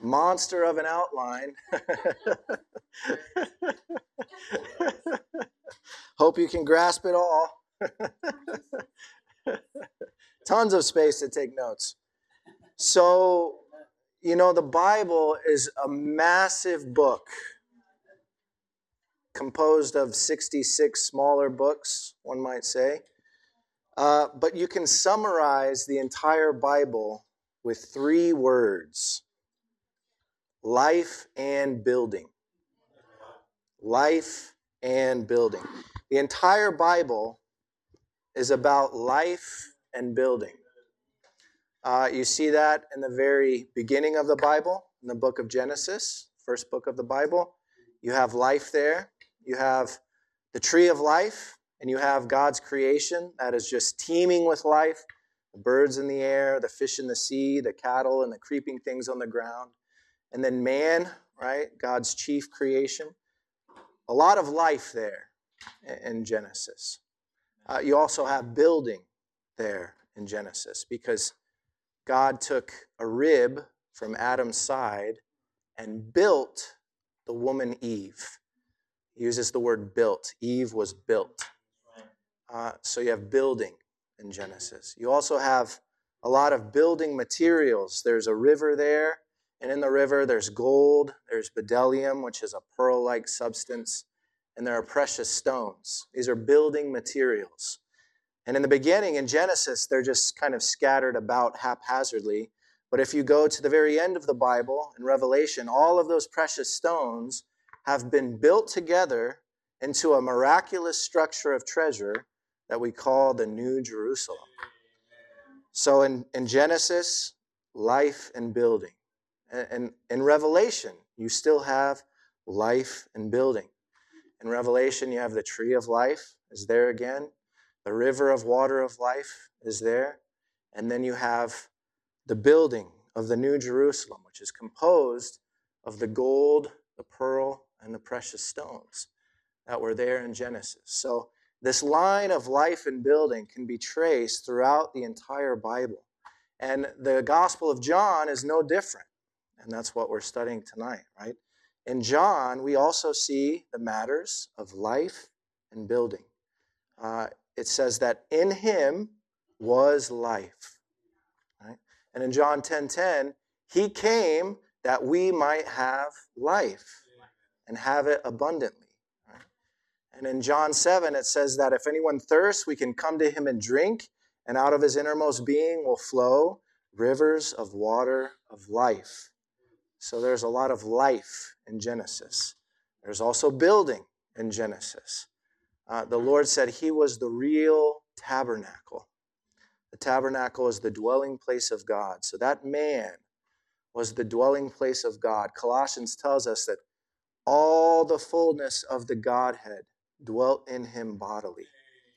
monster of an outline. Hope you can grasp it all. Tons of space to take notes. So, the Bible is a massive book composed of 66 smaller books, one might say. But you can summarize the entire Bible with 3 words: life and building. Life and building. The entire Bible is about life and building. You see that in the very beginning of the Bible, in the book of Genesis, first book of the Bible. You have life there. You have the tree of life, and you have God's creation that is just teeming with life. The birds in the air, the fish in the sea, the cattle, and the creeping things on the ground. And then man, right? God's chief creation. A lot of life there in Genesis. You also have building there in Genesis, because God took a rib from Adam's side and built the woman Eve. He uses the word built. Eve was built. So you have building in Genesis. You also have a lot of building materials. There's a river there, and in the river there's gold, there's bdellium, which is a pearl-like substance, and there are precious stones. These are building materials. And in the beginning, in Genesis, they're just kind of scattered about haphazardly. But if you go to the very end of the Bible, in Revelation, all of those precious stones have been built together into a miraculous structure of treasure that we call the New Jerusalem. So in Genesis, life and building. And in Revelation, you still have life and building. In Revelation, you have the tree of life is there again. The river of water of life is there. And then you have the building of the New Jerusalem, which is composed of the gold, the pearl, and the precious stones that were there in Genesis. So this line of life and building can be traced throughout the entire Bible. And the Gospel of John is no different. And that's what we're studying tonight, right? In John, we also see the matters of life and building. It says that in him was life. Right? And in John 10:10, he came that we might have life and have it abundantly. Right? And in John 7, it says that if anyone thirsts, we can come to him and drink, and out of his innermost being will flow rivers of water of life. So there's a lot of life in Genesis. There's also building in Genesis. The Lord said he was the real tabernacle. The tabernacle is the dwelling place of God. So that man was the dwelling place of God. Colossians tells us that all the fullness of the Godhead dwelt in him bodily.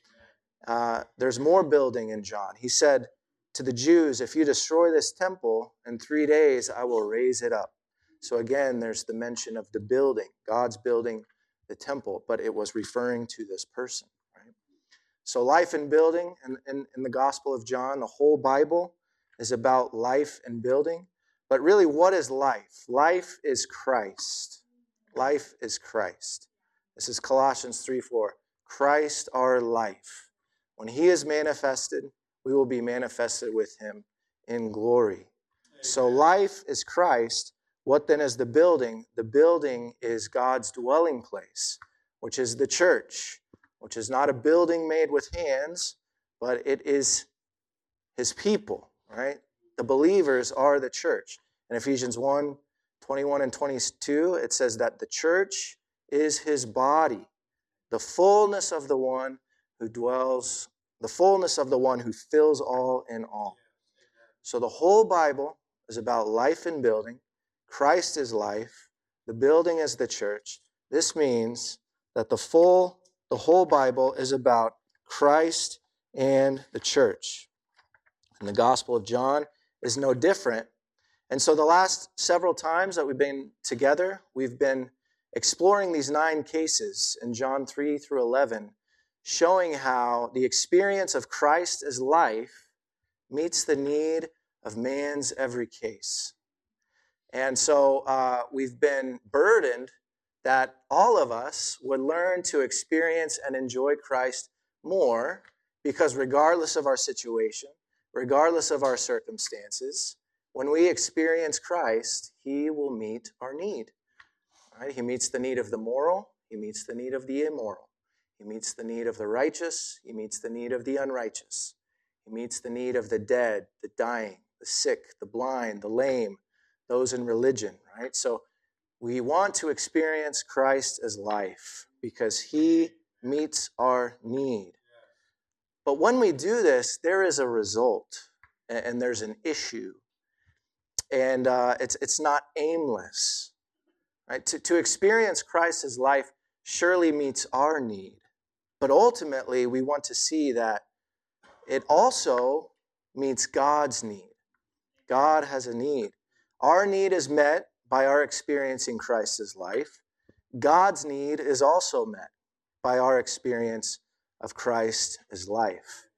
There's more building in John. He said to the Jews, if you destroy this temple, in 3 days I will raise it up. So again, there's the mention of the building, God's building the temple, but it was referring to this person. Right? So life and building in the Gospel of John, the whole Bible is about life and building. But really, what is life? Life is Christ. Life is Christ. This is Colossians 3:4. Christ our life. When he is manifested, we will be manifested with him in glory. So life is Christ. What then is the building? The building is God's dwelling place, which is the church, which is not a building made with hands, but it is his people, right? The believers are the church. In Ephesians 1:21 and 22, it says that the church is his body, the fullness of the one who dwells, the fullness of the one who fills all in all. So the whole Bible is about life and building. Christ is life. The building is the church. This means that the whole Bible is about Christ and the church. And the Gospel of John is no different. And so the last several times that we've been together, we've been exploring these 9 cases in John 3 through 11, showing how the experience of Christ as life meets the need of man's every case. And so we've been burdened that all of us would learn to experience and enjoy Christ more, because regardless of our situation, regardless of our circumstances, when we experience Christ, he will meet our need. Right? He meets the need of the moral. He meets the need of the immoral. He meets the need of the righteous. He meets the need of the unrighteous. He meets the need of the dead, the dying, the sick, the blind, the lame, those in religion, right? So we want to experience Christ as life because he meets our need. But when we do this, there is a result and there's an issue. And it's not aimless. Right? To experience Christ as life surely meets our need. But ultimately, we want to see that it also meets God's need. God has a need. Our need is met by our experiencing Christ as life. God's need is also met by our experience of Christ as life.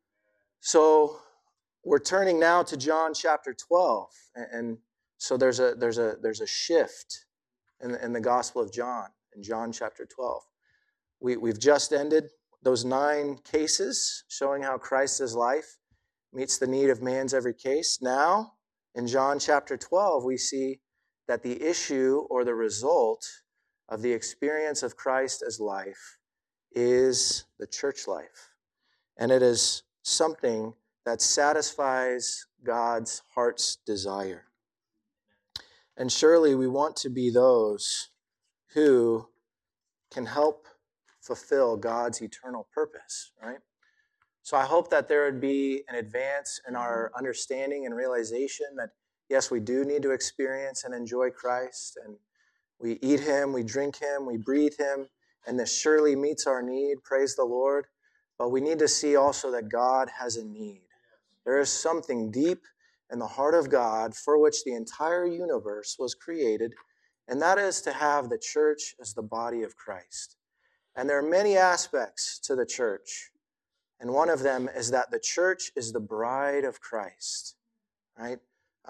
So we're turning now to John chapter 12. And so there's a shift in the Gospel of John, in John chapter 12. We've just ended those 9 cases showing how Christ as life meets the need of man's every case. Now, in John chapter 12, we see that the issue or the result of the experience of Christ as life is the church life. And it is something that satisfies God's heart's desire. And surely we want to be those who can help fulfill God's eternal purpose, right? So I hope that there would be an advance in our understanding and realization that, yes, we do need to experience and enjoy Christ, and we eat him, we drink him, we breathe him, and this surely meets our need, praise the Lord. But we need to see also that God has a need. There is something deep in the heart of God for which the entire universe was created, and that is to have the church as the body of Christ. And there are many aspects to the church, and one of them is that the church is the bride of Christ, right?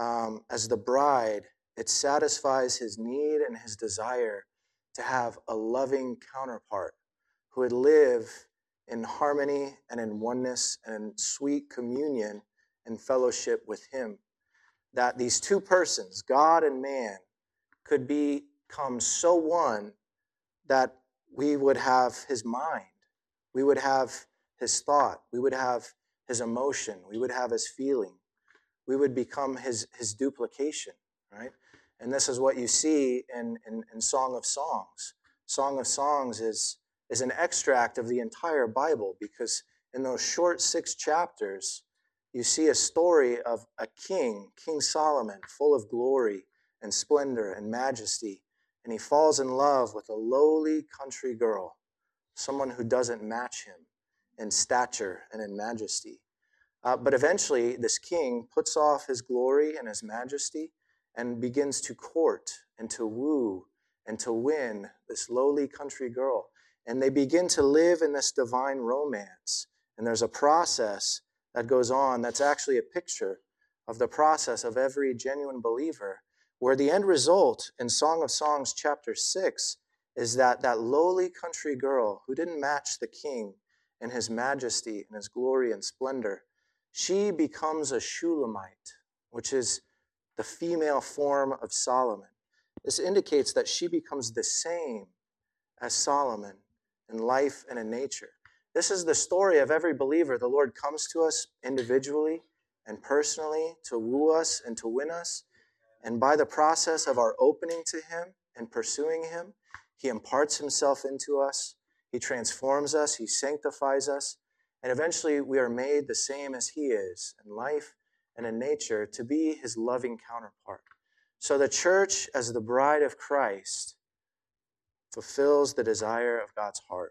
As the bride, it satisfies his need and his desire to have a loving counterpart who would live in harmony and in oneness and in sweet communion and fellowship with him. That these two persons, God and man, could become so one that we would have his mind, we would have his thought, we would have his emotion, we would have his feeling, we would become his duplication, right? And this is what you see in Song of Songs. Song of Songs is an extract of the entire Bible, because in those short 6 chapters, you see a story of a king, King Solomon, full of glory and splendor and majesty, and he falls in love with a lowly country girl, someone who doesn't match him in stature and in majesty. But eventually, this king puts off his glory and his majesty and begins to court and to woo and to win this lowly country girl. And they begin to live in this divine romance. And there's a process that goes on that's actually a picture of the process of every genuine believer, where the end result in Song of Songs chapter 6 is that lowly country girl who didn't match the king in his majesty and his glory and splendor, she becomes a Shulamite, which is the female form of Solomon. This indicates that she becomes the same as Solomon in life and in nature. This is the story of every believer. The Lord comes to us individually and personally to woo us and to win us. And by the process of our opening to him and pursuing him, he imparts himself into us. He transforms us. He sanctifies us. And eventually we are made the same as he is in life and in nature, to be his loving counterpart. So the church, as the bride of Christ, fulfills the desire of God's heart.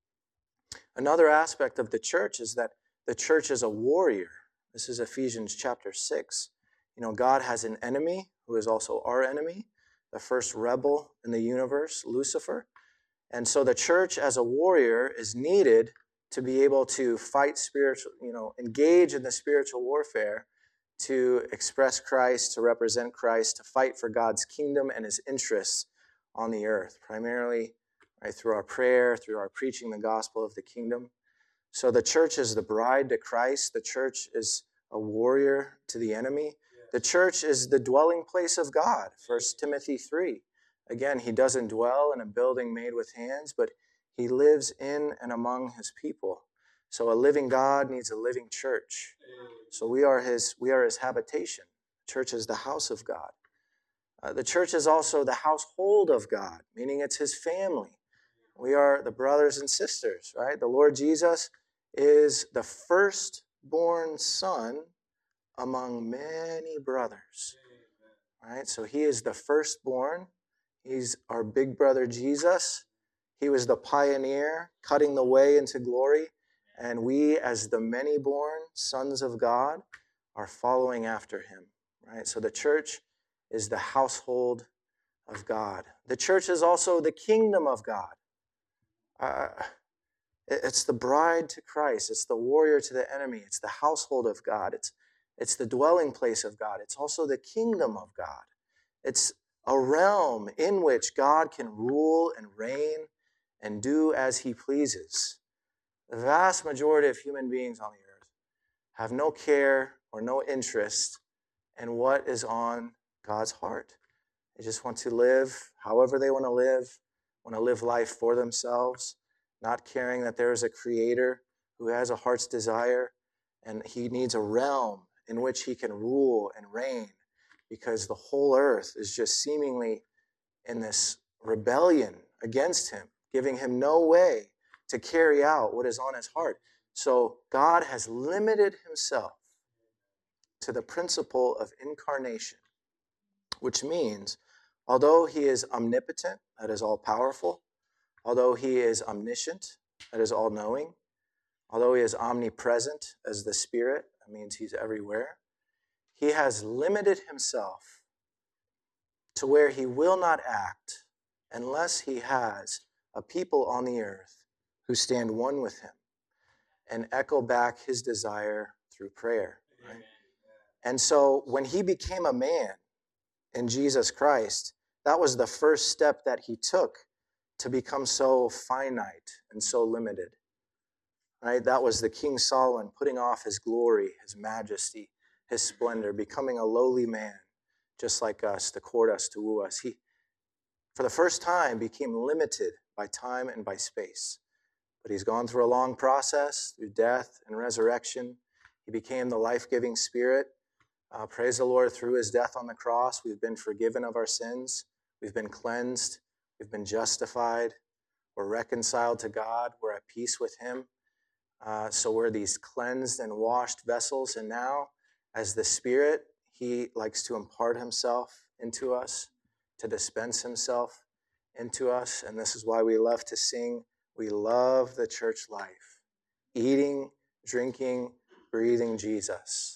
Another aspect of the church is that the church is a warrior. This is Ephesians chapter 6. God has an enemy who is also our enemy, the first rebel in the universe, Lucifer. And so the church as a warrior is needed to be able to fight engage in the spiritual warfare, to express Christ, to represent Christ, to fight for God's kingdom and his interests on the earth, primarily right, through our prayer, through our preaching the gospel of the kingdom. So the church is the bride to Christ. The church is a warrior to the enemy. The church is the dwelling place of God, 1 Timothy 3. Again, he doesn't dwell in a building made with hands, but he lives in and among his people. So a living God needs a living church. So we are his habitation. The church is the house of God. The church is also the household of God, meaning it's his family. We are the brothers and sisters, right? The Lord Jesus is the firstborn son among many brothers, right? So he is the firstborn. He's our big brother Jesus. He was the pioneer, cutting the way into glory. And we, as the many-born sons of God, are following after him, right? So the church is the household of God. The church is also the kingdom of God. It's the bride to Christ. It's the warrior to the enemy. It's the household of God. It's the dwelling place of God. It's also the kingdom of God. It's a realm in which God can rule and reign and do as he pleases. The vast majority of human beings on the earth have no care or no interest in what is on God's heart. They just want to live however they want to live life for themselves, not caring that there is a creator who has a heart's desire, and he needs a realm in which he can rule and reign, because the whole earth is just seemingly in this rebellion against him, giving him no way to carry out what is on his heart. So God has limited himself to the principle of incarnation, which means, although he is omnipotent, that is all-powerful, although he is omniscient, that is all-knowing, although he is omnipresent as the Spirit, that means he's everywhere, he has limited himself to where he will not act unless he has a people on the earth who stand one with him and echo back his desire through prayer. Right? And so when he became a man in Jesus Christ, that was the first step that he took to become so finite and so limited. Right? That was the King Solomon putting off his glory, his majesty, his splendor, becoming a lowly man, just like us, to court us, to woo us. He, for the first time, became limited by time and by space. But he's gone through a long process, through death and resurrection. He became the life-giving Spirit. Praise the Lord, through his death on the cross, we've been forgiven of our sins. We've been cleansed. We've been justified. We're reconciled to God. We're at peace with him. So we're these cleansed and washed vessels. And now, as the Spirit, he likes to impart himself into us, to dispense himself into us. And this is why we love to sing, "We love the church life," eating, drinking, breathing Jesus.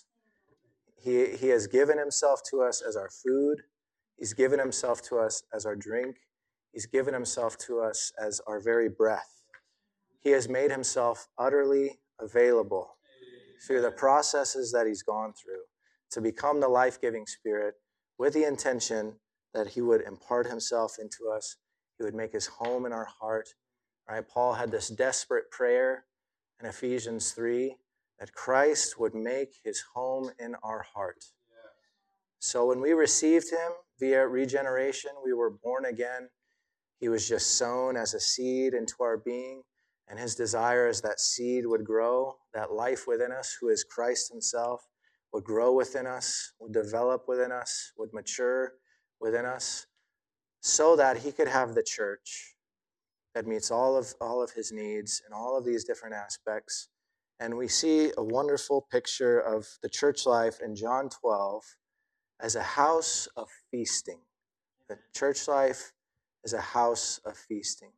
He has given himself to us as our food. He's given himself to us as our drink. He's given himself to us as our very breath. He has made himself utterly available through the processes that he's gone through to become the life-giving Spirit, with the intention that he would impart himself into us. He would make his home in our heart. Right? Paul had this desperate prayer in Ephesians 3 that Christ would make his home in our heart. So when we received him via regeneration, we were born again. He was just sown as a seed into our being, and his desire is that seed would grow, that life within us, who is Christ himself, would grow within us, would develop within us, would mature within us, so that he could have the church that meets all of his needs in all of these different aspects. And we see a wonderful picture of the church life in John 12 as a house of feasting. The church life is a house of feasting.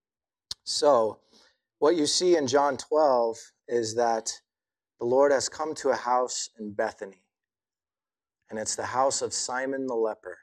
So, what you see in John 12 is that the Lord has come to a house in Bethany, and it's the house of Simon the leper.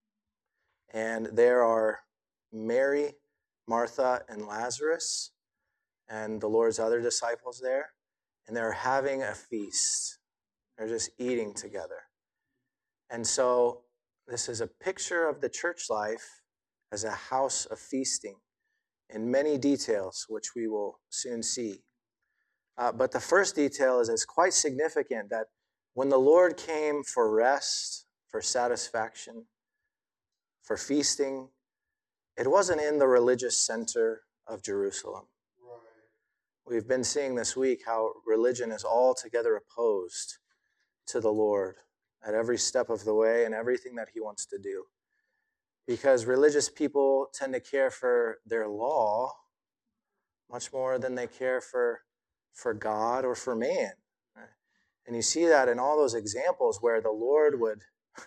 And there are Mary, Martha, and Lazarus, and the Lord's other disciples there, and they're having a feast. They're just eating together. And so this is a picture of the church life as a house of feasting in many details, which we will soon see. But the first detail is it's quite significant that when the Lord came for rest, for satisfaction, for feasting, it wasn't in the religious center of Jerusalem. Right. We've been seeing this week how religion is altogether opposed to the Lord at every step of the way and everything that he wants to do. Because religious people tend to care for their law much more than they care for God or for man. Right? And you see that in all those examples where the Lord would,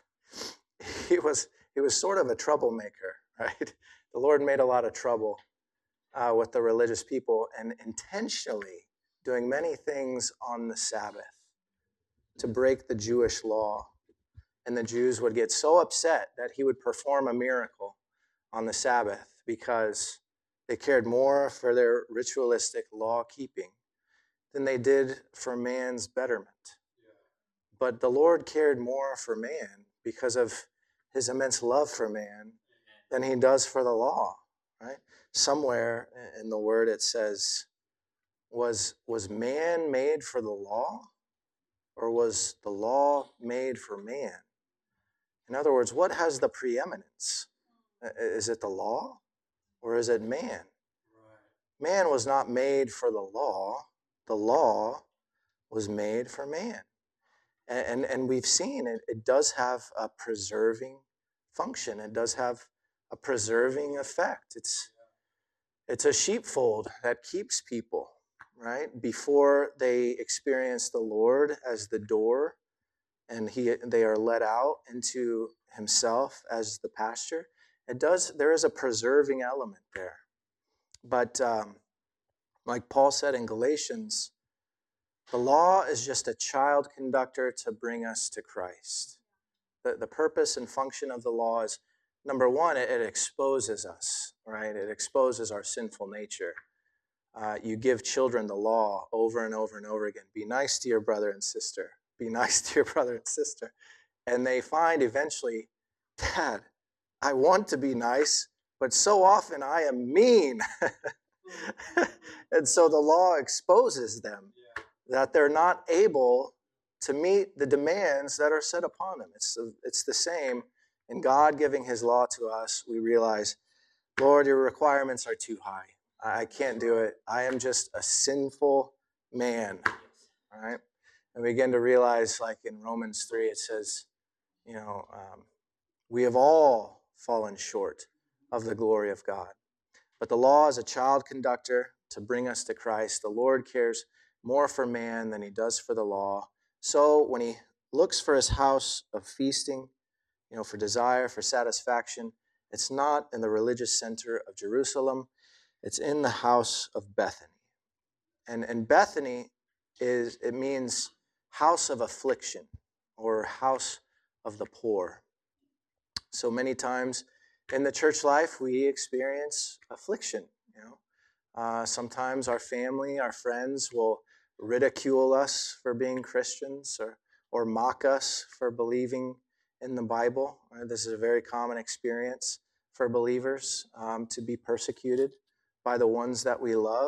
he was sort of a troublemaker, right? The Lord made a lot of trouble with the religious people and intentionally doing many things on the Sabbath to break the Jewish law. And the Jews would get so upset that he would perform a miracle on the Sabbath because they cared more for their ritualistic law keeping than they did for man's betterment. But the Lord cared more for man because of his immense love for man than he does for the law, right? Somewhere in the word it says, was man made for the law, or was the law made for man? In other words, what has the preeminence? Is it the law, or is it man? Man was not made for the law. The law was made for man. And we've seen it does have a preserving function. It does have a preserving effect. It's a sheepfold that keeps people, right? Before they experience the Lord as the door and they are let out into himself as the pasture. There is a preserving element there. But like Paul said in Galatians, the law is just a child conductor to bring us to Christ. The purpose and function of the law is, number one, it exposes us, right? It exposes our sinful nature. You give children the law over and over and over again. Be nice to your brother and sister. Be nice to your brother and sister. And they find eventually, Dad, I want to be nice, but so often I am mean. And so the law exposes them that they're not able to meet the demands that are set upon them. It's the same in God giving his law to us. We realize, Lord, your requirements are too high. I can't do it. I am just a sinful man. All right? And we begin to realize, like in Romans 3, it says, we have all fallen short of the glory of God. But the law is a child conductor to bring us to Christ. The Lord cares more for man than he does for the law. So when he looks for his house of feasting, for desire, for satisfaction, it's not in the religious center of Jerusalem. It's in the house of Bethany. And Bethany means house of affliction or house of the poor. So many times in the church life, we experience affliction. Sometimes our family, our friends will ridicule us for being Christians or mock us for believing in the Bible. This is a very common experience for believers, to be persecuted by the ones that we love.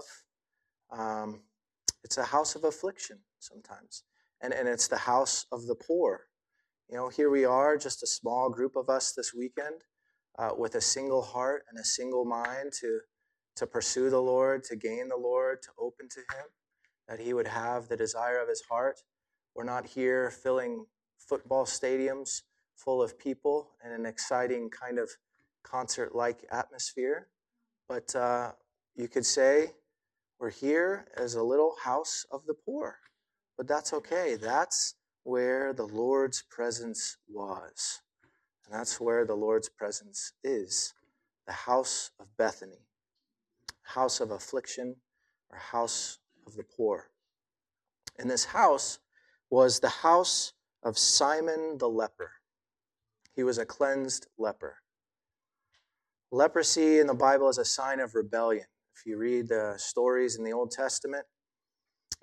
It's a house of affliction sometimes, and it's the house of the poor. Here we are, just a small group of us this weekend, with a single heart and a single mind to pursue the Lord, to gain the Lord, to open to him, that he would have the desire of his heart. We're not here filling football stadiums full of people in an exciting kind of concert-like atmosphere, but you could say we're here as a little house of the poor. But that's okay. That's where the Lord's presence was. And that's where the Lord's presence is, the house of Bethany, house of affliction, or house of the poor. And this house was the house of Simon the leper. He was a cleansed leper. Leprosy in the Bible is a sign of rebellion. If you read the stories in the Old Testament,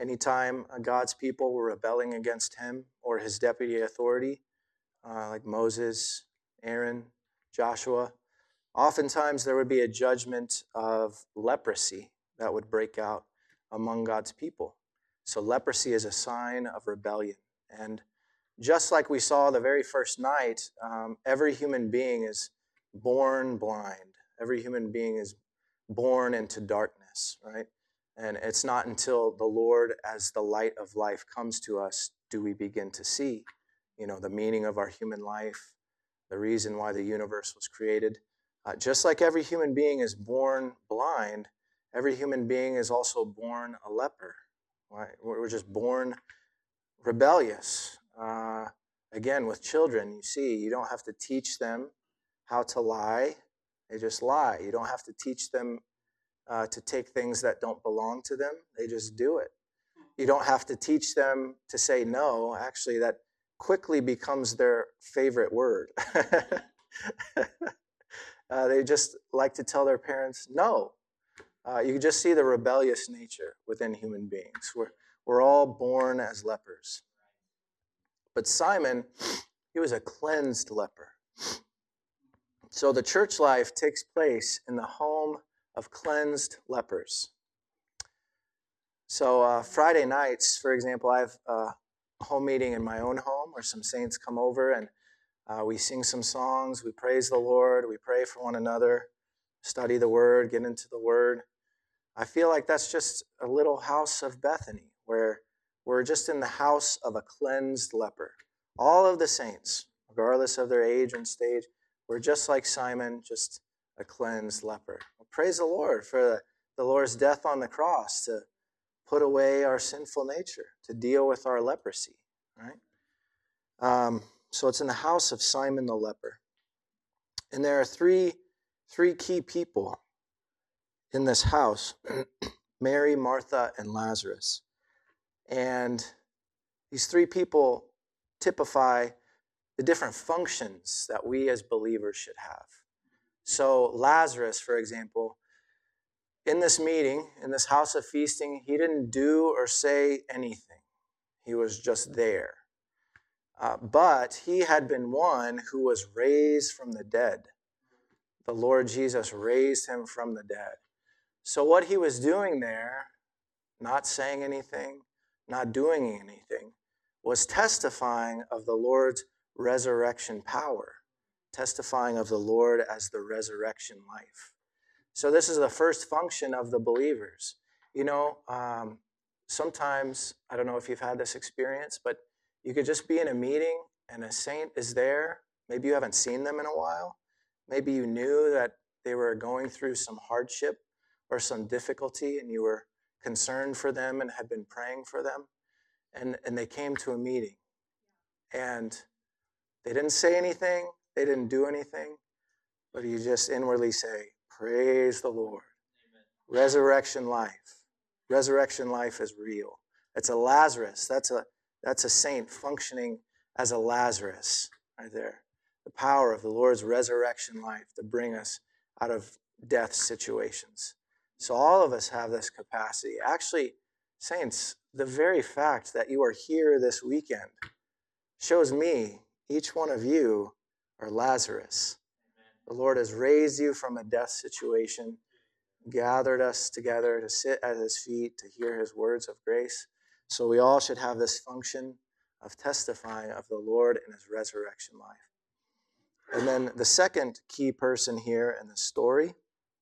Anytime God's people were rebelling against him or his deputy authority, like Moses, Aaron, Joshua, oftentimes there would be a judgment of leprosy that would break out among God's people. So leprosy is a sign of rebellion. And just like we saw the very first night, every human being is born blind. Every human being is born into darkness, right? And it's not until the Lord, as the light of life, comes to us, do we begin to see, the meaning of our human life, the reason why the universe was created. Just like every human being is born blind, every human being is also born a leper. Right? We're just born rebellious. Again, with children, you don't have to teach them how to lie. They just lie. You don't have to teach them to take things that don't belong to them. They just do it. You don't have to teach them to say no. Actually, that quickly becomes their favorite word. They just like to tell their parents no. You can just see the rebellious nature within human beings. We're all born as lepers. But Simon, he was a cleansed leper. So the church life takes place in the home of cleansed lepers. So Friday nights, for example, I have a home meeting in my own home where some saints come over and we sing some songs, we praise the Lord, we pray for one another, study the Word, get into the Word. I feel like that's just a little house of Bethany where we're just in the house of a cleansed leper. All of the saints, regardless of their age and stage, we're just like Simon, just a cleansed leper. Well, praise the Lord for the Lord's death on the cross to put away our sinful nature, to deal with our leprosy, right? So it's in the house of Simon the leper. And there are three key people in this house, Mary, Martha, and Lazarus. And these three people typify the different functions that we as believers should have. So Lazarus, for example, in this meeting, in this house of feasting, he didn't do or say anything. He was just there. But he had been one who was raised from the dead. The Lord Jesus raised him from the dead. So what he was doing there, not saying anything, not doing anything, was testifying of the Lord's resurrection power, testifying of the Lord as the resurrection life. So this is the first function of the believers. Sometimes, I don't know if you've had this experience, but you could just be in a meeting and a saint is there. Maybe you haven't seen them in a while. Maybe you knew that they were going through some hardship or some difficulty and you were concerned for them and had been praying for them. And they came to a meeting. And they didn't say anything. They didn't do anything. But you just inwardly say, praise the Lord. Amen. Resurrection life. Resurrection life is real. It's a Lazarus. That's a saint functioning as a Lazarus right there. The power of the Lord's resurrection life to bring us out of death situations. So all of us have this capacity. Actually, saints, the very fact that you are here this weekend shows me, each one of you are Lazarus. The Lord has raised you from a death situation, gathered us together to sit at his feet, to hear his words of grace. So we all should have this function of testifying of the Lord in his resurrection life. And then the second key person here in the story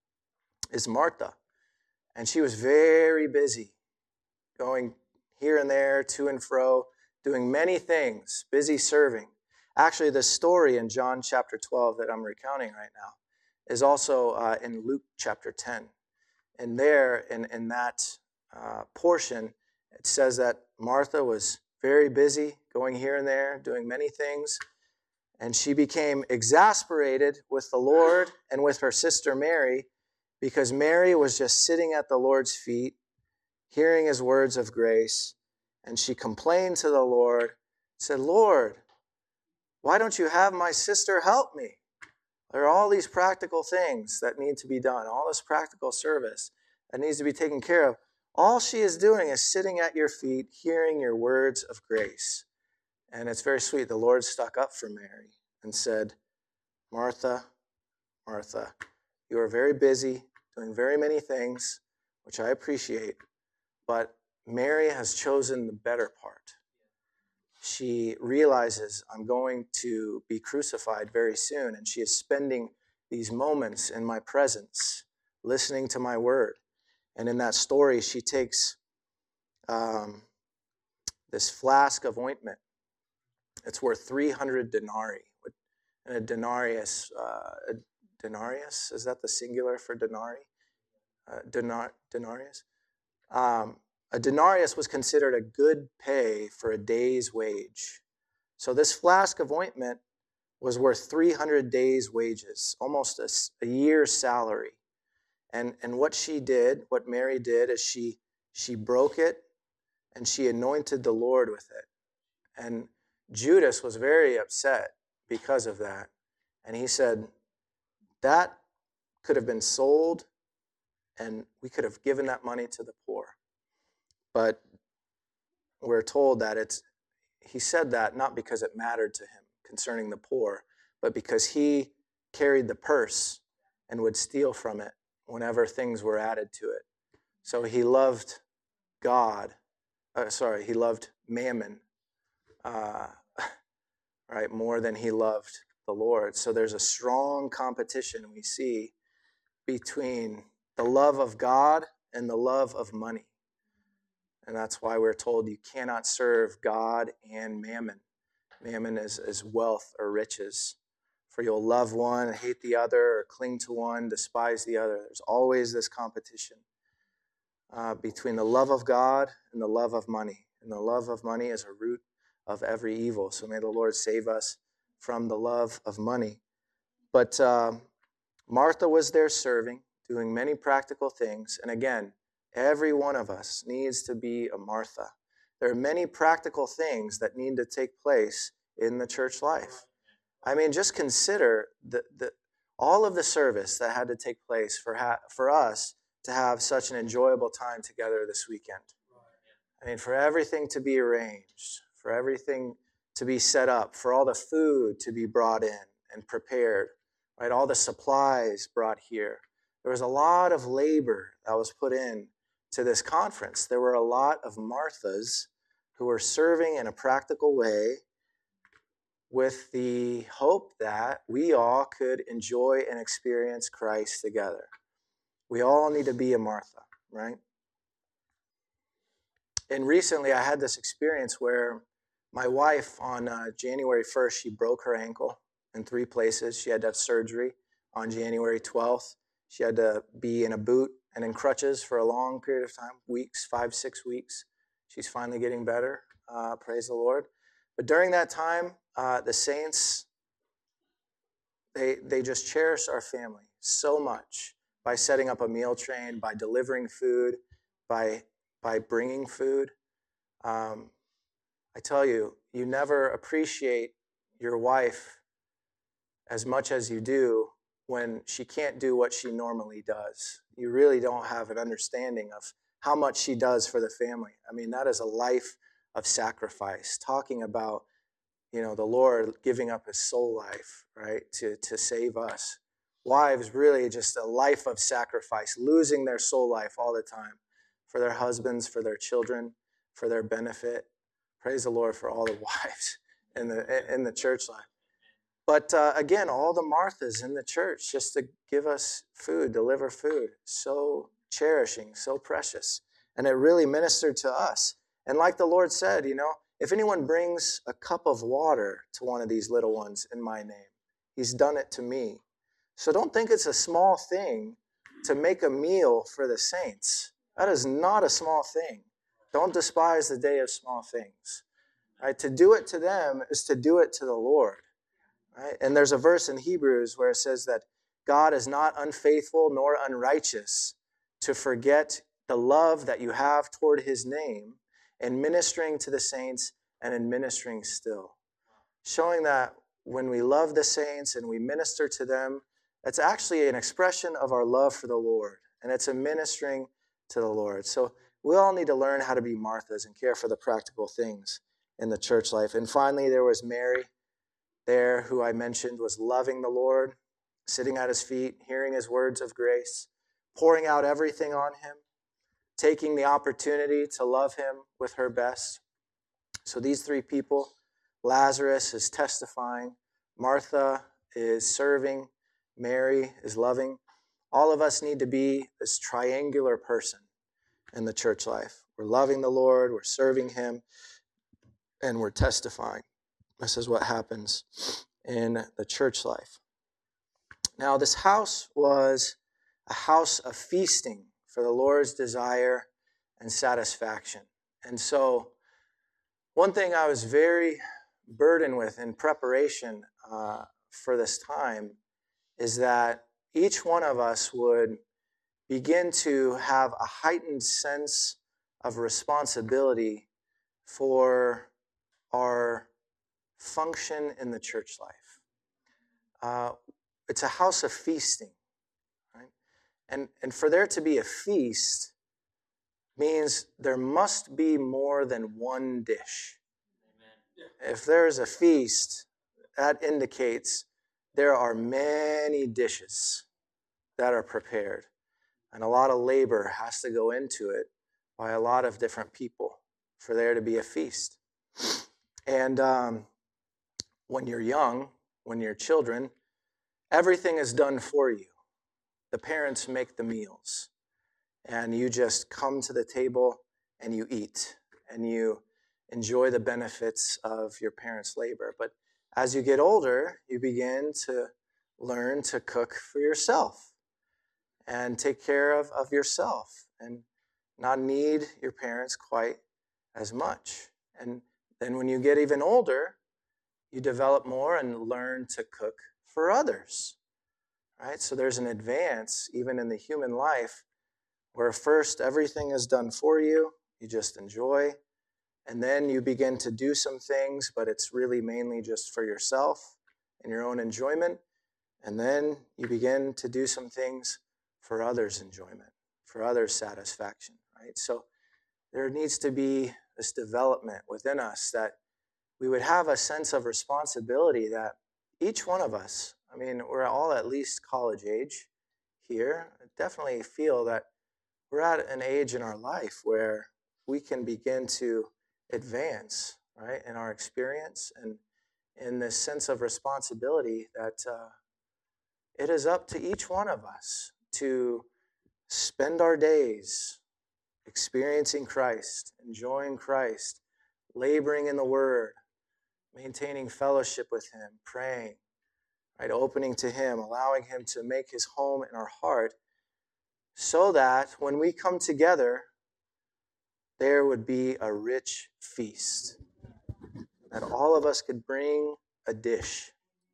is Martha. And she was very busy, going here and there, to and fro, doing many things, busy serving. Actually, the story in John chapter 12 that I'm recounting right now is also in Luke chapter 10. And there, in that portion, it says that Martha was very busy, going here and there, doing many things. And she became exasperated with the Lord and with her sister Mary, because Mary was just sitting at the Lord's feet, hearing his words of grace. And she complained to the Lord, said, Lord, why don't you have my sister help me? There are all these practical things that need to be done, all this practical service that needs to be taken care of. All she is doing is sitting at your feet, hearing your words of grace. And it's very sweet. The Lord stuck up for Mary and said, Martha, Martha, you are very busy, doing very many things, which I appreciate, but Mary has chosen the better part. She realizes I'm going to be crucified very soon, and she is spending these moments in my presence, listening to my word. And in that story, she takes this flask of ointment. It's worth 300 denarii. And a denarius, is that the singular for denarii? Denarius? A denarius was considered a good pay for a day's wage. So this flask of ointment was worth 300 days' wages, almost a year's salary. And what Mary did, is she broke it and she anointed the Lord with it. And Judas was very upset because of that. And he said, that could have been sold and we could have given that money to the poor. But we're told that he said that not because it mattered to him concerning the poor, but because he carried the purse and would steal from it whenever things were added to it. So he loved he loved mammon, right, more than he loved the Lord. So there's a strong competition we see between the love of God and the love of money. And that's why we're told you cannot serve God and mammon. Mammon is wealth or riches. For you'll love one and hate the other, or cling to one, despise the other. There's always this competition between the love of God and the love of money. And the love of money is a root of every evil. So may the Lord save us from the love of money. But Martha was there serving, doing many practical things. And again, every one of us needs to be a Martha. There are many practical things that need to take place in the church life. I mean, just consider all of the service that had to take place for us to have such an enjoyable time together this weekend. I mean, for everything to be arranged, for everything to be set up, for all the food to be brought in and prepared, right? All the supplies brought here. There was a lot of labor that was put in to this conference. There were a lot of Marthas who were serving in a practical way with the hope that we all could enjoy and experience Christ together. We all need to be a Martha, right? And recently I had this experience where my wife on January 1st, she broke her ankle in 3 places. She had to have surgery on January 12th. She had to be in a boot and in crutches for a long period of time, weeks, 5-6 weeks. She's finally getting better, praise the Lord. But during that time, the saints, they just cherished our family so much by setting up a meal train, by delivering food, by bringing food. I tell you, you never appreciate your wife as much as you do when she can't do what she normally does. You really don't have an understanding of how much she does for the family. I mean, that is a life of sacrifice. Talking about, the Lord giving up his soul life, right, to save us. Wives, really just a life of sacrifice, losing their soul life all the time for their husbands, for their children, for their benefit. Praise the Lord for all the wives in the church life. But again, all the Marthas in the church just to give us food, deliver food, so cherishing, so precious. And it really ministered to us. And like the Lord said, if anyone brings a cup of water to one of these little ones in my name, he's done it to me. So don't think it's a small thing to make a meal for the saints. That is not a small thing. Don't despise the day of small things. Right? To do it to them is to do it to the Lord. Right? And there's a verse in Hebrews where it says that God is not unfaithful nor unrighteous to forget the love that you have toward his name in ministering to the saints and in ministering still. Showing that when we love the saints and we minister to them, it's actually an expression of our love for the Lord. And it's a ministering to the Lord. So we all need to learn how to be Marthas and care for the practical things in the church life. And finally, there was Mary there, who I mentioned was loving the Lord, sitting at his feet, hearing his words of grace, pouring out everything on him, taking the opportunity to love him with her best. So these three people, Lazarus is testifying, Martha is serving, Mary is loving. All of us need to be this triangular person in the church life. We're loving the Lord, we're serving him, and we're testifying. This is what happens in the church life. Now, this house was a house of feasting for the Lord's desire and satisfaction. And so, one thing I was very burdened with in preparation for this time is that each one of us would begin to have a heightened sense of responsibility for our function in the church life. It's a house of feasting, right? And for there to be a feast means there must be more than one dish. Amen. If there is a feast, that indicates there are many dishes that are prepared. And a lot of labor has to go into it by a lot of different people for there to be a feast. And when you're young, when you're children, everything is done for you. The parents make the meals. And you just come to the table and you eat. And you enjoy the benefits of your parents' labor. But as you get older, you begin to learn to cook for yourself and take care of yourself and not need your parents quite as much. And then when you get even older, you develop more and learn to cook for others, right? So there's an advance even in the human life where first everything is done for you, you just enjoy, and then you begin to do some things, but it's really mainly just for yourself and your own enjoyment, and then you begin to do some things for others' enjoyment, for others' satisfaction, right? So there needs to be this development within us that we would have a sense of responsibility that each one of us, I mean, we're all at least college age here, I definitely feel that we're at an age in our life where we can begin to advance, right, in our experience and in this sense of responsibility that it is up to each one of us to spend our days experiencing Christ, enjoying Christ, laboring in the Word, maintaining fellowship with him, praying, right, opening to him, allowing him to make his home in our heart, so that when we come together, there would be a rich feast, that all of us could bring a dish.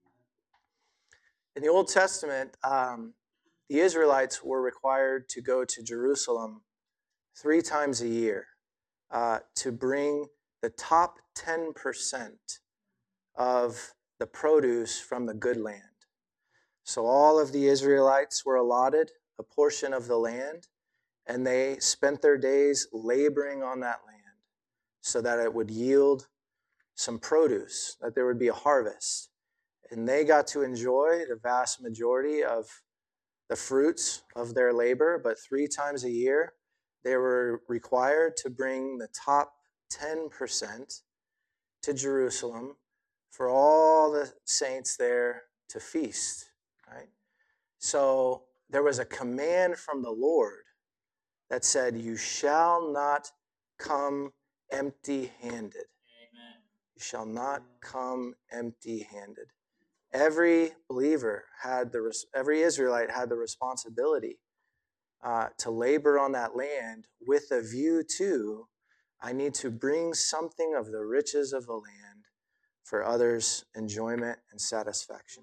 In the Old Testament, the Israelites were required to go to Jerusalem 3 times a year to bring the top 10% of the produce from the good land. So all of the Israelites were allotted a portion of the land, and they spent their days laboring on that land so that it would yield some produce, that there would be a harvest. And they got to enjoy the vast majority of the fruits of their labor, but 3 times a year, they were required to bring the top 10% to Jerusalem for all the saints there to feast, right? So there was a command from the Lord that said, you shall not come empty-handed. Amen. You shall not come empty-handed. Every believer every Israelite had the responsibility to labor on that land with a view to, I need to bring something of the riches of the land for others' enjoyment and satisfaction.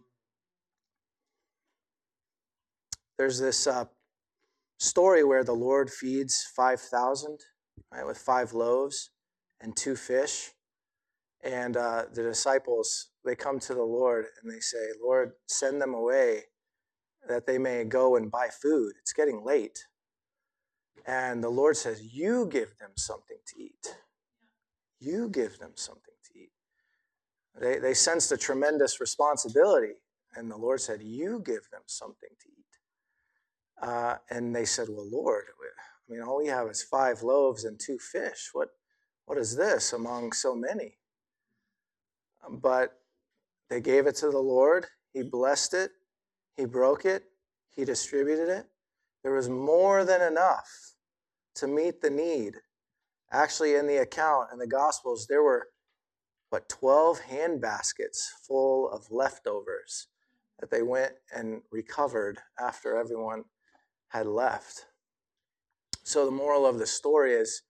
There's this story where the Lord feeds 5,000, right, with 5 loaves and 2 fish. And the disciples, they come to the Lord and they say, Lord, send them away that they may go and buy food. It's getting late. And the Lord says, you give them something to eat. You give them something to eat. They sensed a tremendous responsibility. And the Lord said, you give them something to eat. And they said, well, Lord, I mean, all we have is 5 loaves and 2 fish. What is this among so many? But they gave it to the Lord. He blessed it. He broke it. He distributed it. There was more than enough to meet the need. Actually, in the account, in the Gospels, there were, 12 hand baskets full of leftovers that they went and recovered after everyone had left. So the moral of the story is,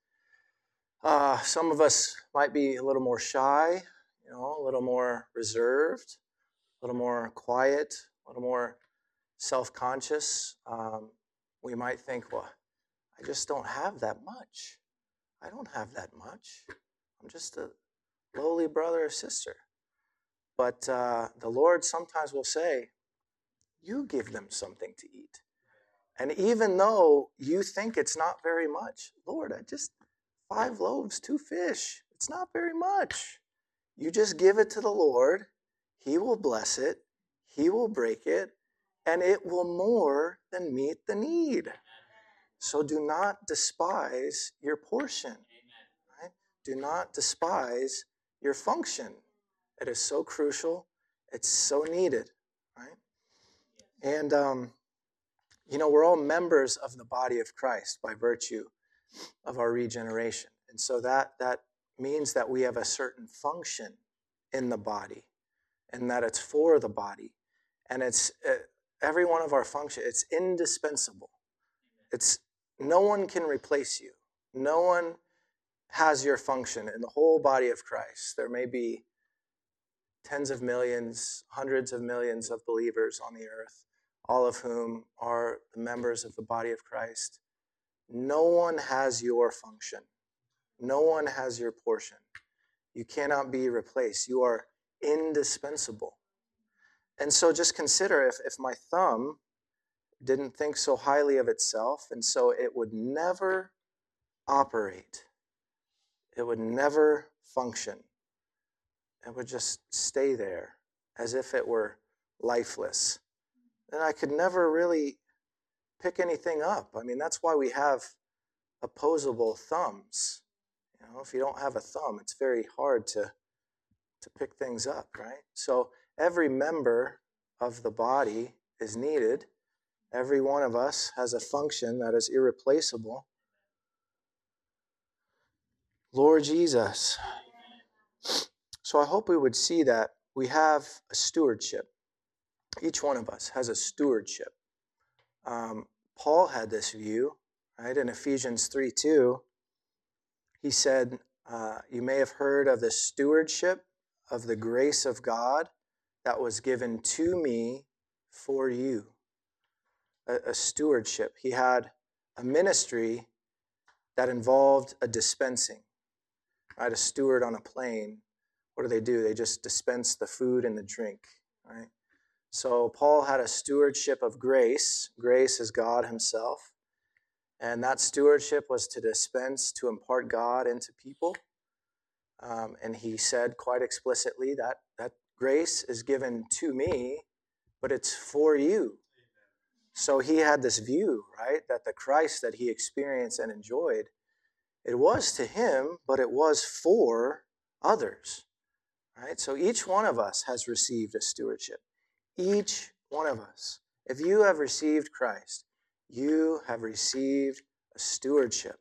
some of us might be a little more shy, a little more reserved, a little more quiet, a little more self-conscious. We might think, well, I just don't have that much. I don't have that much. I'm just a lowly brother or sister. But the Lord sometimes will say, you give them something to eat. And even though you think it's not very much, Lord, 5 loaves, 2 fish. It's not very much. You just give it to the Lord. He will bless it. He will break it. And it will more than meet the need. So do not despise your portion. Right? Do not despise your function. It is so crucial. It's so needed. Right? And, we're all members of the body of Christ by virtue of our regeneration. And so that means that we have a certain function in the body and that it's for the body. And it's every one of our functions, it's indispensable. No one can replace you. No one has your function in the whole body of Christ. There may be tens of millions, hundreds of millions of believers on the earth, all of whom are the members of the body of Christ. No one has your function. No one has your portion. You cannot be replaced. You are indispensable. And so just consider if my thumb didn't think so highly of itself, and so it would never operate. It would never function. It would just stay there as if it were lifeless. Then I could never really pick anything up. I mean, that's why we have opposable thumbs. If you don't have a thumb, it's very hard to pick things up, right? So every member of the body is needed. Every one of us has a function that is irreplaceable. Lord Jesus. So I hope we would see that we have a stewardship. Each one of us has a stewardship. Paul had this view, right? In Ephesians 3:2, he said, you may have heard of the stewardship of the grace of God that was given to me for you. A stewardship. He had a ministry that involved a dispensing. Right? A steward on a plane, what do? They just dispense the food and the drink. Right? So Paul had a stewardship of grace. Grace is God himself. And that stewardship was to dispense, to impart God into people. And he said quite explicitly that grace is given to me, but it's for you. So he had this view, right, that the Christ that he experienced and enjoyed, it was to him, but it was for others. Right? So each one of us has received a stewardship. Each one of us. If you have received Christ, you have received a stewardship.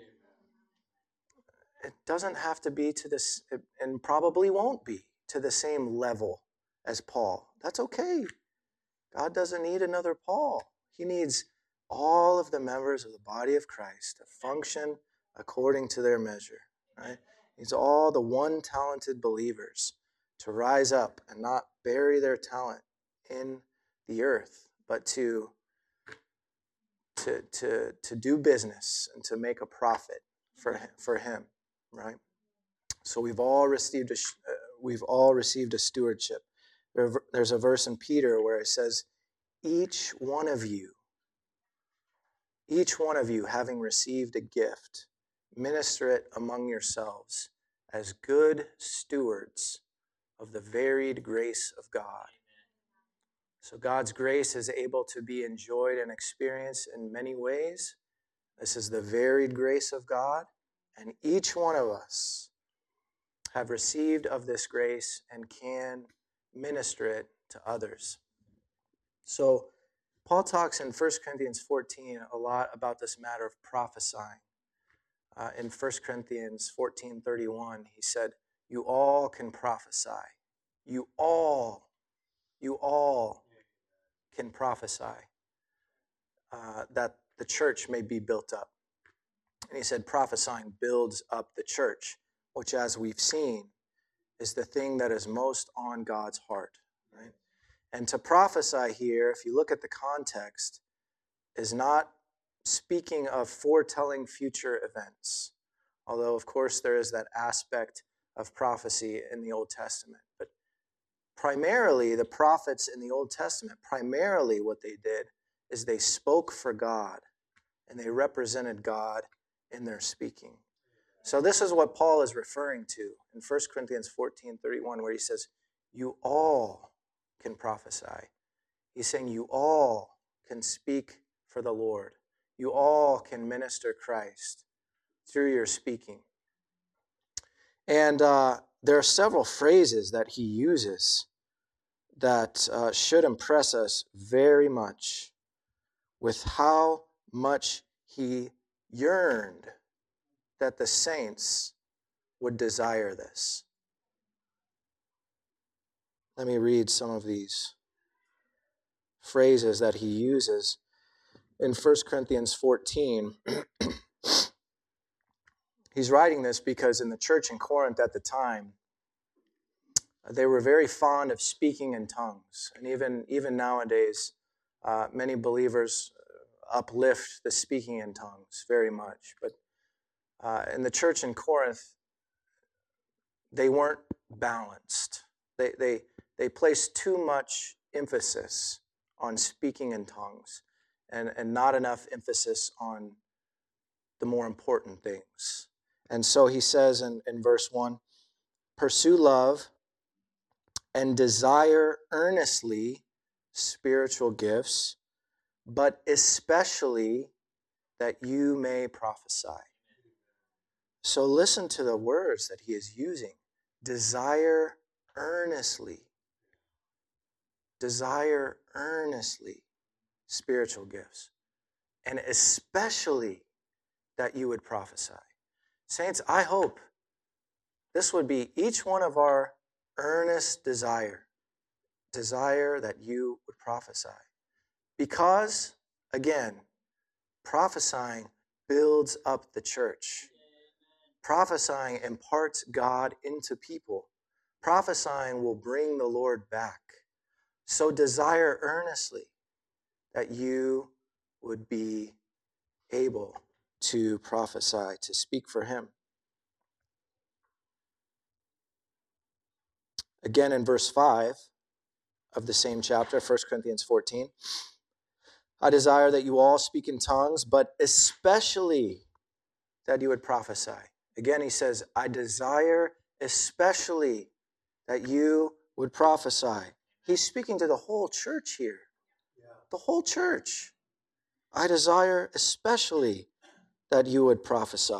It doesn't have to be to this, and probably won't be to the same level as Paul. That's okay. God doesn't need another Paul. He needs all of the members of the body of Christ to function according to their measure. Right? He needs all the one-talented believers to rise up and not bury their talent in the earth, but to do business and to make a profit for him. Right? So we've all received a stewardship. There's a verse in Peter where it says, each one of you each one of you, having received a gift, minister it among yourselves as good stewards of the varied grace of God. So God's grace is able to be enjoyed and experienced in many ways. This is the varied grace of God, and each one of us have received of this grace and can minister it to others. So Paul talks in 1 Corinthians 14 a lot about this matter of prophesying. In 1 Corinthians 14:31, he said, you all can prophesy. You all can prophesy that the church may be built up. And he said prophesying builds up the church, which, as we've seen, is the thing that is most on God's heart. Right? And to prophesy here, if you look at the context, is not speaking of foretelling future events. Although, of course, there is that aspect of prophecy in the Old Testament. But primarily, the prophets in the Old Testament, primarily what they did is they spoke for God, and they represented God in their speaking. So this is what Paul is referring to in 1 Corinthians 14:31, where he says, you all can prophesy. He's saying you all can speak for the Lord. You all can minister Christ through your speaking. And there are several phrases that he uses that should impress us very much with how much he yearned that the saints would desire this. Let me read some of these phrases that he uses in 1 Corinthians 14. He's writing this because in the church in Corinth at the time, they were very fond of speaking in tongues. And even nowadays, many believers uplift the speaking in tongues very much. But in the church in Corinth, they weren't balanced. They placed too much emphasis on speaking in tongues and not enough emphasis on the more important things. And so he says in verse 1, pursue love and desire earnestly spiritual gifts, but especially that you may prophesy. So listen to the words that he is using. Desire earnestly. Desire earnestly spiritual gifts, and especially that you would prophesy. Saints, I hope this would be each one of our earnest desire that you would prophesy. Because, again, prophesying builds up the church. Prophesying imparts God into people. Prophesying will bring the Lord back. So desire earnestly that you would be able to prophesy, to speak for him. Again, in verse 5 of the same chapter, 1 Corinthians 14, I desire that you all speak in tongues, but especially that you would prophesy. Again, he says, I desire especially that you would prophesy. He's speaking to the whole church here. The whole church. I desire especially that you would prophesy.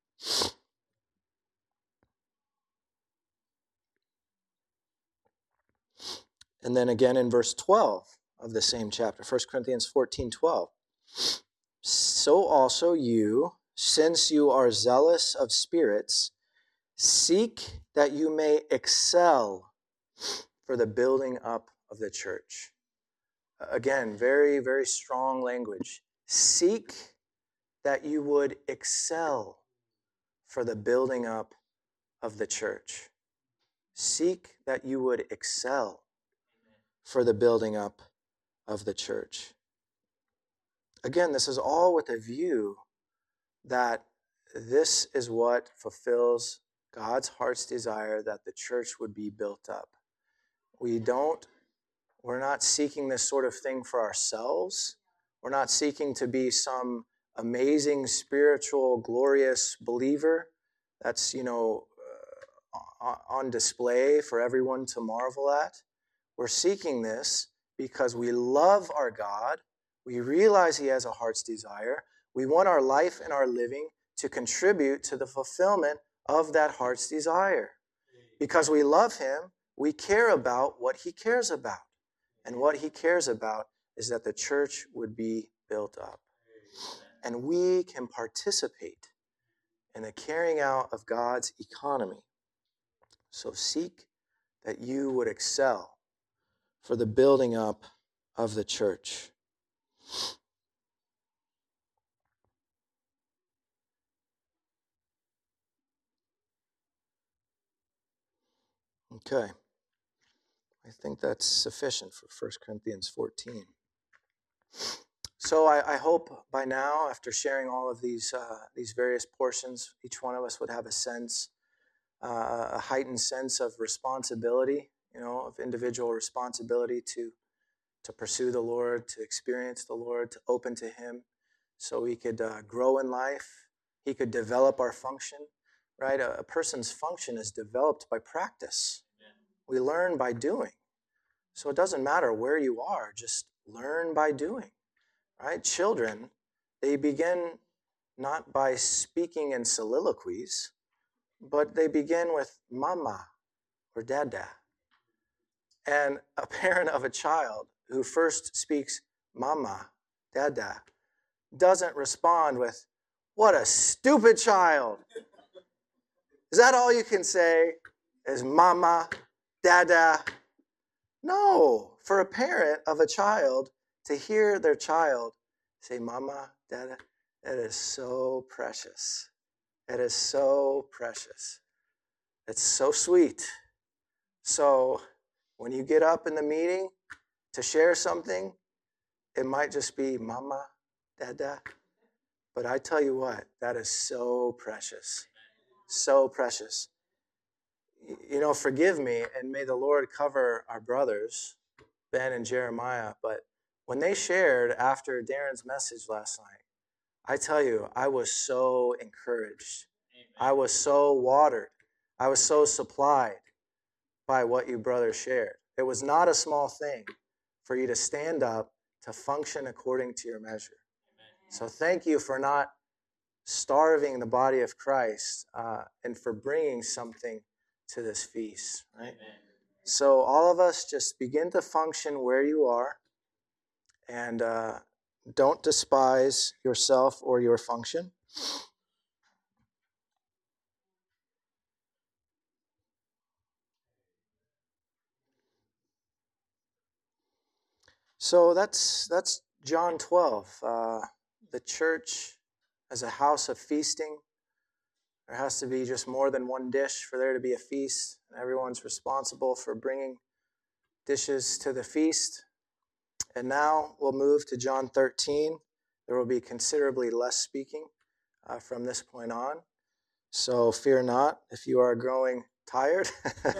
And then again in verse 12 of the same chapter, 1 Corinthians 14:12. So also you, since you are zealous of spirits, seek that you may excel for the building up of the church. Again, very, very strong language. Seek that you would excel for the building up of the church. Seek that you would excel for the building up of the church. Again, this is all with a view that this is what fulfills God's heart's desire, that the church would be built up. We're not seeking this sort of thing for ourselves. We're not seeking to be some amazing, spiritual, glorious believer that's, on display for everyone to marvel at. We're seeking this because we love our God. We realize he has a heart's desire. We want our life and our living to contribute to the fulfillment of that heart's desire. Because we love him, we care about what he cares about. And what he cares about is that the church would be built up. And we can participate in the carrying out of God's economy. So seek that you would excel for the building up of the church. Okay. I think that's sufficient for 1 Corinthians 14. So I hope by now, after sharing all of these various portions, each one of us would have a sense, a heightened sense of responsibility, of individual responsibility to pursue the Lord, to experience the Lord, to open to him, so we could grow in life. He could develop our function, right? A person's function is developed by practice. We learn by doing. So it doesn't matter where you are, just learn by doing, right? Children, they begin not by speaking in soliloquies, but they begin with mama or dada. And a parent of a child who first speaks mama, dada, doesn't respond with, "What a stupid child." Is that all you can say is mama, dada? No. For a parent of a child to hear their child say mama, dada, that is so precious. It is so precious. It's so sweet. So when you get up in the meeting to share something, it might just be mama, dada. But I tell you what, that is so precious. So precious. Forgive me, and may the Lord cover our brothers, Ben and Jeremiah, but when they shared after Darren's message last night, I tell you, I was so encouraged. Amen. I was so watered. I was so supplied by what you brothers shared. It was not a small thing for you to stand up to function according to your measure. Amen. So thank you for not starving the body of Christ and for bringing something to this feast, right? Amen. So all of us just begin to function where you are, and don't despise yourself or your function. So that's John 12. The church as a house of feasting. There has to be just more than one dish for there to be a feast. Everyone's responsible for bringing dishes to the feast. And now we'll move to John 13. There will be considerably less speaking from this point on. So fear not if you are growing tired.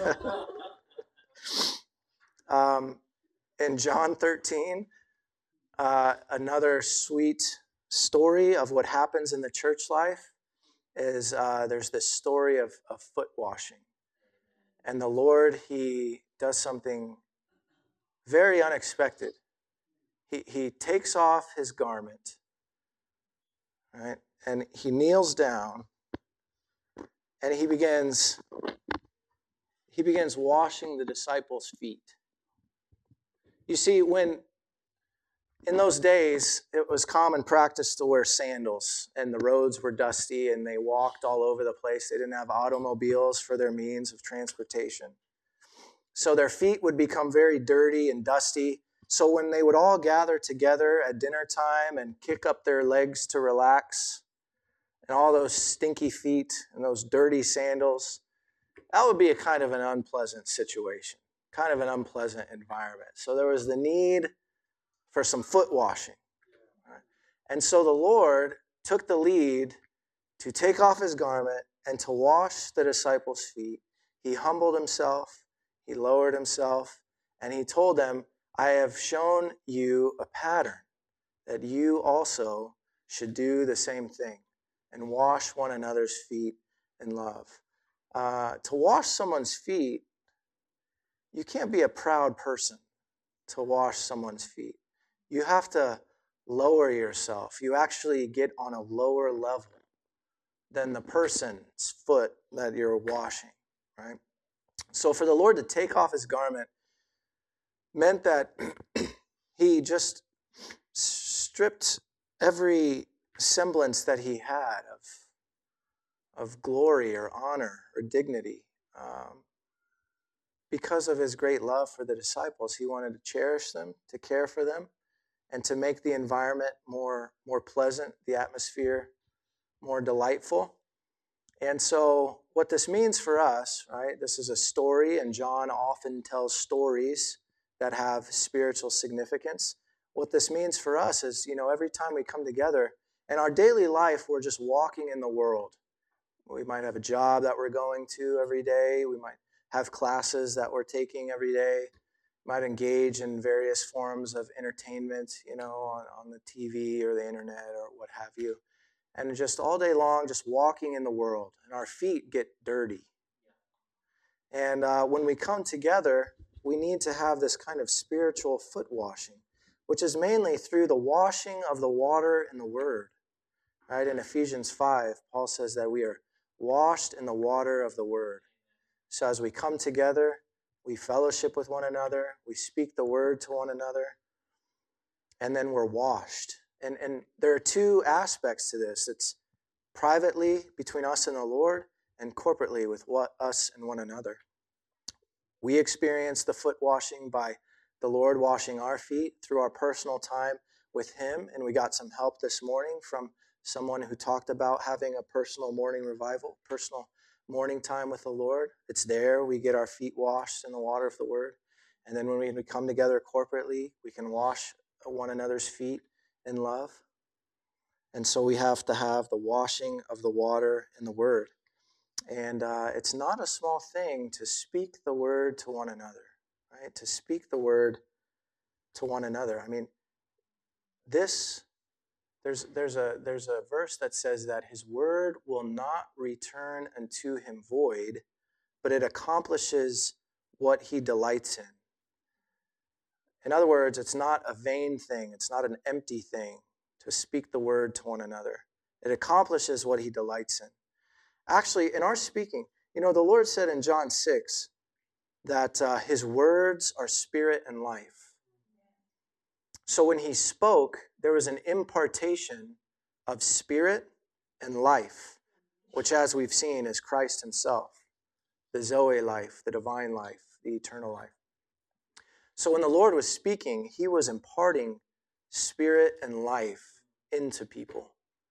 In John 13, another sweet story of what happens in the church life is there's this story of foot washing. And the Lord, he does something very unexpected. He takes off his garment, right? And he kneels down and he begins washing the disciples' feet. You see, when in those days, it was common practice to wear sandals, and the roads were dusty, and they walked all over the place. They didn't have automobiles for their means of transportation. So their feet would become very dirty and dusty. So when they would all gather together at dinner time and kick up their legs to relax, and all those stinky feet and those dirty sandals, that would be a kind of an unpleasant situation, kind of an unpleasant environment. So there was the need for some foot washing. And so the Lord took the lead to take off his garment and to wash the disciples' feet. He humbled himself, he lowered himself, and he told them, I have shown you a pattern that you also should do the same thing and wash one another's feet in love. To wash someone's feet, you can't be a proud person to wash someone's feet. You have to lower yourself. You actually get on a lower level than the person's foot that you're washing, right? So for the Lord to take off his garment meant that he just stripped every semblance that he had of glory or honor or dignity. Because of his great love for the disciples, he wanted to cherish them, to care for them, and to make the environment more pleasant, the atmosphere more delightful. And so what this means for us, right, this is a story, and John often tells stories that have spiritual significance. What this means for us is, every time we come together, in our daily life, we're just walking in the world. We might have a job that we're going to every day. We might have classes that we're taking every day. Might engage in various forms of entertainment, on the TV or the internet or what have you. And just all day long, just walking in the world. And our feet get dirty. And when we come together, we need to have this kind of spiritual foot washing, which is mainly through the washing of the water in the Word. Right? In Ephesians 5, Paul says that we are washed in the water of the Word. So as we come together, we fellowship with one another, we speak the Word to one another, and then we're washed. And there are two aspects to this. It's privately between us and the Lord, and corporately with us and one another. We experience the foot washing by the Lord washing our feet through our personal time with him, and we got some help this morning from someone who talked about having a personal morning revival, personal morning time with the Lord. It's there. We get our feet washed in the water of the Word. And then when we come together corporately, we can wash one another's feet in love. And so we have to have the washing of the water in the Word. And it's not a small thing to speak the Word to one another, right? To speak the Word to one another. I mean, there's a verse that says that his word will not return unto him void, but it accomplishes what he delights in. In other words, it's not a vain thing. It's not an empty thing to speak the word to one another. It accomplishes what he delights in. Actually, in our speaking, the Lord said in John 6 that his words are spirit and life. So when he spoke, there was an impartation of spirit and life, which, as we've seen, is Christ himself, the Zoe life, the divine life, the eternal life. So when the Lord was speaking, he was imparting spirit and life into people.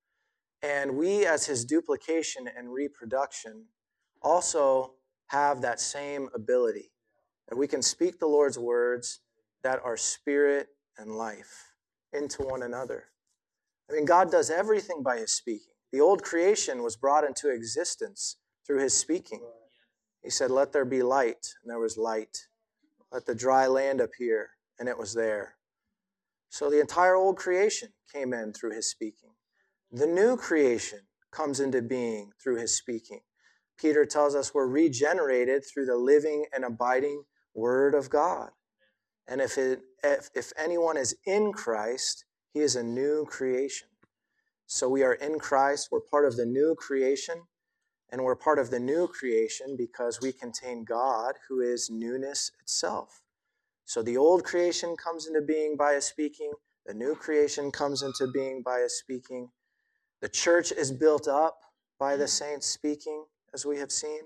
And we, as his duplication and reproduction, also have that same ability. And we can speak the Lord's words that are spirit and life into one another. I mean, God does everything by his speaking. The old creation was brought into existence through his speaking. He said, "Let there be light," and there was light. "Let the dry land appear," and it was there. So the entire old creation came in through his speaking. The new creation comes into being through his speaking. Peter tells us we're regenerated through the living and abiding Word of God. And if anyone is in Christ, he is a new creation. So we are in Christ. We're part of the new creation. And we're part of the new creation because we contain God, who is newness itself. So the old creation comes into being by his speaking. The new creation comes into being by his speaking. The church is built up by the saints speaking, as we have seen.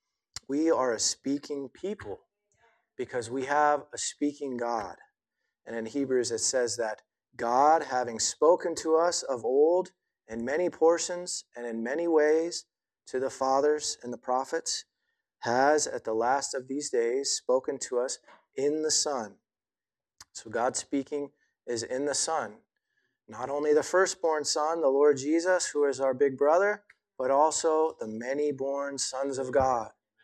We are a speaking people because we have a speaking God. And in Hebrews it says that God, having spoken to us of old in many portions and in many ways to the fathers and the prophets, has at the last of these days spoken to us in the Son. So God's speaking is in the Son. Not only the firstborn Son, the Lord Jesus, who is our big brother, but also the many born sons of God.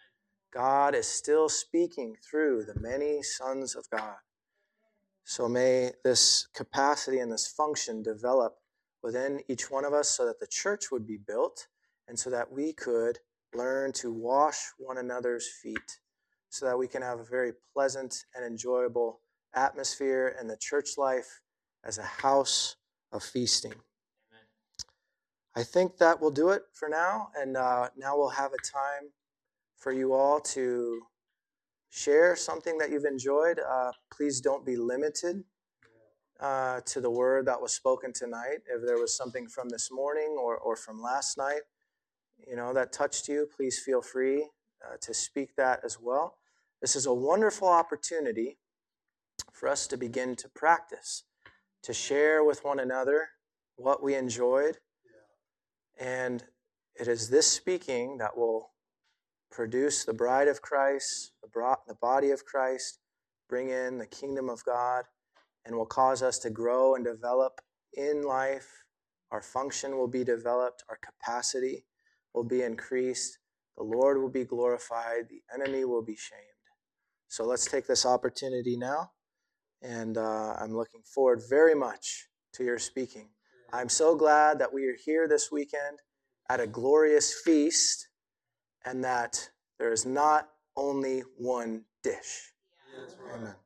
God is still speaking through the many sons of God. So may this capacity and this function develop within each one of us so that the church would be built and so that we could learn to wash one another's feet, so that we can have a very pleasant and enjoyable atmosphere in the church life as a house of feasting. Amen. I think that will do it for now, and now we'll have a time for you all to share something that you've enjoyed. Please don't be limited to the word that was spoken tonight. If there was something from this morning or from last night, that touched you, please feel free to speak that as well. This is a wonderful opportunity for us to begin to practice, to share with one another what we enjoyed. And it is this speaking that will produce the bride of Christ, the body of Christ, bring in the kingdom of God, and will cause us to grow and develop in life. Our function will be developed, our capacity will be increased, the Lord will be glorified, the enemy will be shamed. So let's take this opportunity now, and I'm looking forward very much to your speaking. I'm so glad that we are here this weekend at a glorious feast, and that there is not only one dish. Amen.